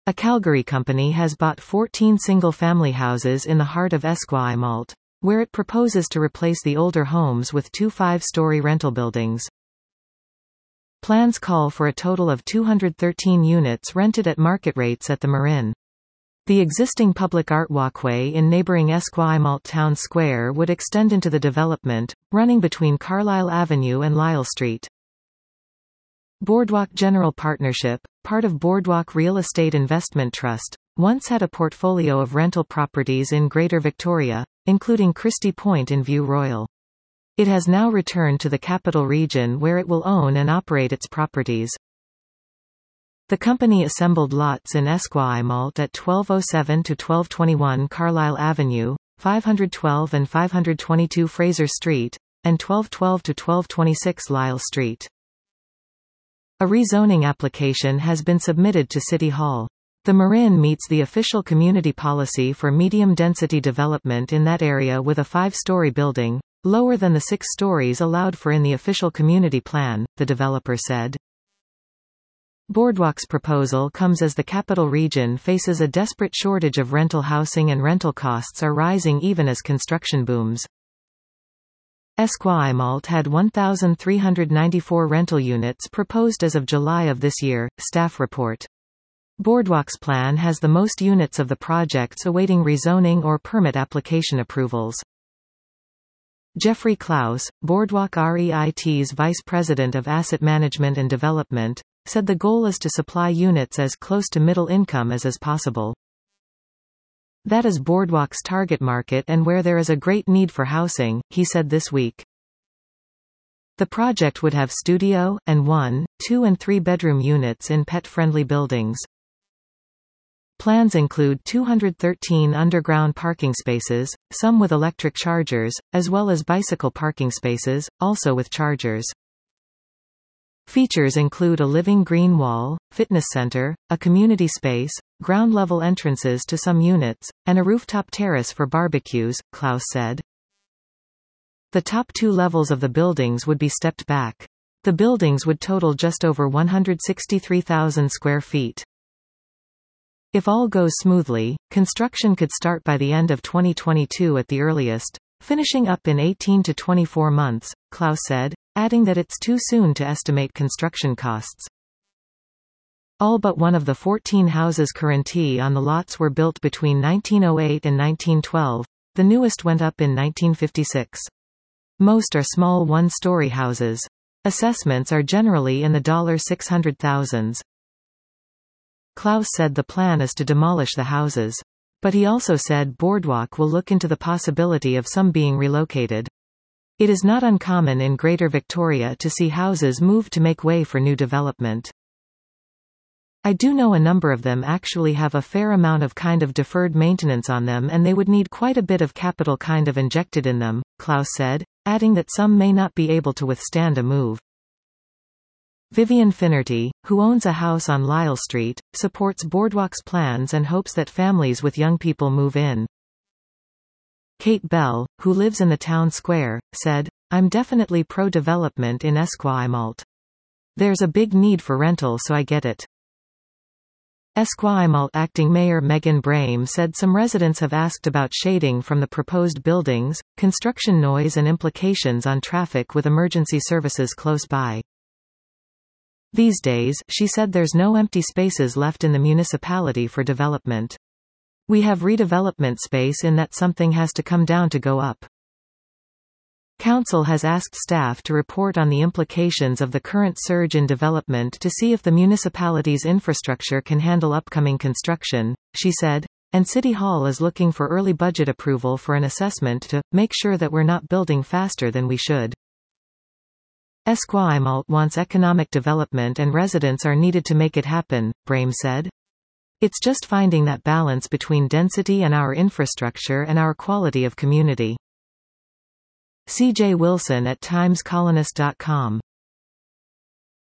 A Calgary company has bought 14 single-family houses in the heart of Esquimalt, where it proposes to replace the older homes with 2 5-story rental buildings. Plans call for a total of 213 units rented at market rates at the Marin. The existing public art walkway in neighbouring Esquimalt Town Square would extend into the development, running between Carlisle Avenue and Lyle Street. Boardwalk General Partnership, part of Boardwalk Real Estate Investment Trust, once had a portfolio of rental properties in Greater Victoria, including Christie Point in View Royal. It has now returned to the Capital Region where it will own and operate its properties. The company assembled lots in Esquimalt at 1207 to 1221 Carlisle Avenue, 512 and 522 Fraser Street, and 1212 to 1226 Lyle Street. A rezoning application has been submitted to City Hall. The Marin meets the official community policy for medium-density development in that area with a 5-story building, lower than the 6 stories allowed for in the official community plan, the developer said. Boardwalk's proposal comes as the Capital Region faces a desperate shortage of rental housing and rental costs are rising even as construction booms. Esquimalt had 1,394 rental units proposed as of July of this year, staff report. Boardwalk's plan has the most units of the projects awaiting rezoning or permit application approvals. Jeffrey Klaus, Boardwalk REIT's Vice President of Asset Management and Development, said the goal is to supply units as close to middle income as is possible. That is Boardwalk's target market and where there is a great need for housing, he said this week. The project would have studio, and 1, 2 and 3 bedroom units in pet-friendly buildings. Plans include 213 underground parking spaces, some with electric chargers, as well as bicycle parking spaces, also with chargers. Features include a living green wall, fitness center, a community space, ground-level entrances to some units, and a rooftop terrace for barbecues, Klaus said. The top 2 levels of the buildings would be stepped back. The buildings would total just over 163,000 square feet. If all goes smoothly, construction could start by the end of 2022 at the earliest, finishing up in 18 to 24 months, Klaus said, adding that it's too soon to estimate construction costs. All but one of the 14 houses currently on the lots were built between 1908 and 1912, the newest went up in 1956. Most are small 1-story houses. Assessments are generally in the $600,000s. Klaus said the plan is to demolish the houses. But he also said Boardwalk will look into the possibility of some being relocated. It is not uncommon in Greater Victoria to see houses moved to make way for new development. I do know a number of them actually have a fair amount of kind of deferred maintenance on them and they would need quite a bit of capital kind of injected in them, Klaus said, adding that some may not be able to withstand a move. Vivian Finnerty, who owns a house on Lyle Street, supports Boardwalk's plans and hopes that families with young people move in. Kate Bell, who lives in the town square, said, I'm definitely pro-development in Esquimalt. There's a big need for rental so I get it. Esquimalt Acting Mayor Megan Brame said some residents have asked about shading from the proposed buildings, construction noise and implications on traffic with emergency services close by. These days, she said there's no empty spaces left in the municipality for development. We have redevelopment space in that something has to come down to go up. Council has asked staff to report on the implications of the current surge in development to see if the municipality's infrastructure can handle upcoming construction, she said, and City Hall is looking for early budget approval for an assessment to make sure that we're not building faster than we should. Esquimalt wants economic development and residents are needed to make it happen, Brame said. It's just finding that balance between density and our infrastructure and our quality of community. C.J. Wilson at TimesColonist.com